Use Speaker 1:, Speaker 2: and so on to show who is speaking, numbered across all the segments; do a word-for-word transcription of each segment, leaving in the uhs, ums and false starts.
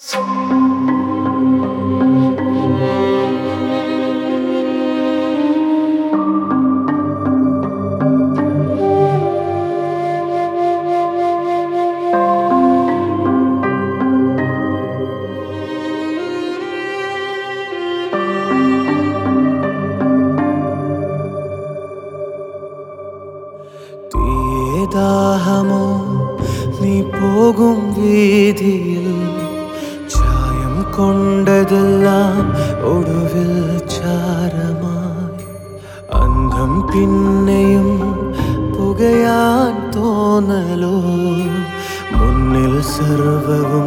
Speaker 1: ദാഹമോ നീ പോകും വീതിയിൽ ചായം കൊണ്ടതെല്ലാം ഒടുവിൽ ചാരമായി അന്ധം പിന്നെയും പുകയാൻ തോന്നലോ മുന്നിൽ സർവവും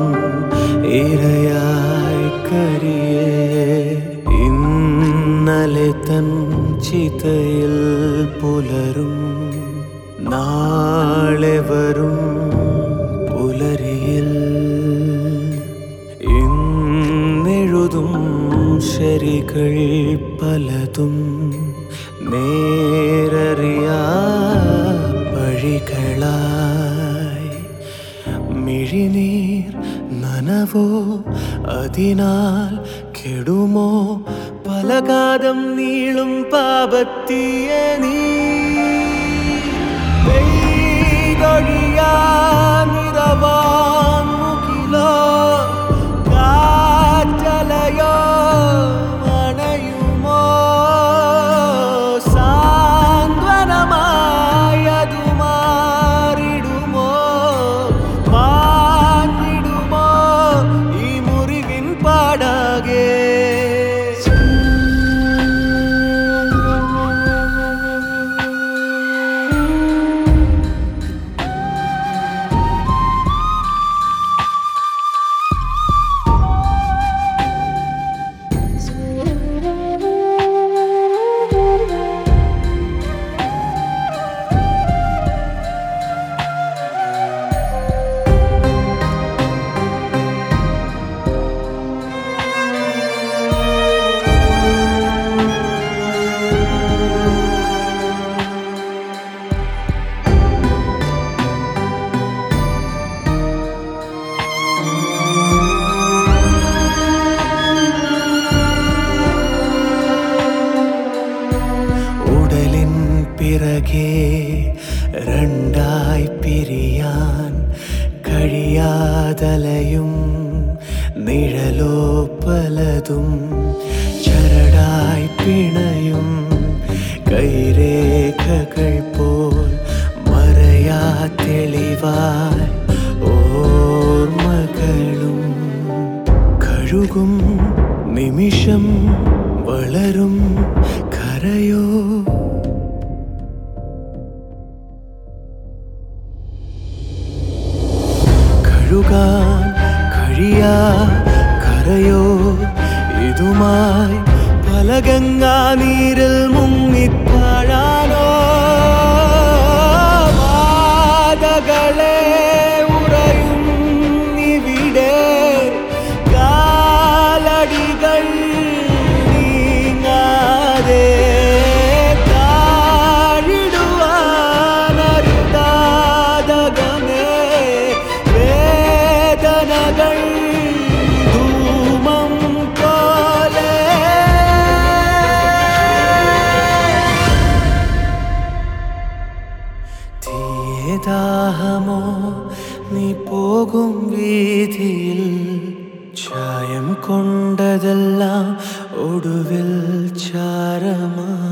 Speaker 1: ഇരയായി കരിയേ ഇന്നലെ തൻ ചിതയിൽ പുലരും നാളെ വരും പുലരിയിൽ ഇന്നെഴുതും ശരികൾ പലതും നേരറിയാ വഴികളായി മിഴിനീർ നനവോ അതിനാൽ കെടുമോ പലകാലം നീളും പാപത്തിയ നീ മുകിലോ കാറ്റലയോ അണയുമോ സാന്ത്വനമായതു മാറിടുമോ മാറ്റിടുമോ ഈ മുറിവിൻ പാടാകെ പിറകെ രണ്ടായി പിരിയാൻ കഴിയാതലയും നിഴലോ പലതും ചരടായി പിണയും കൈരേഖകൾ പോൽ മറയാ തെളിവായി ഓർമ്മകളും കഴുകും നിമിഷം വളരും കരയോ കഴുകാൻ കഴിയാ കരയോ ഇതുമായി പല ഗംഗാ നീരിൽ മുങ്ങിത്താഴാനോ വാതകളെ ഉറയും ഇവിടെ കാലടികൾ നീങ്ങാതെ ദാഹമോ നീ പോകും വീതിയിൽ ചായം കൊണ്ടതെല്ലാം ഒടുവിൽ ചാരമായി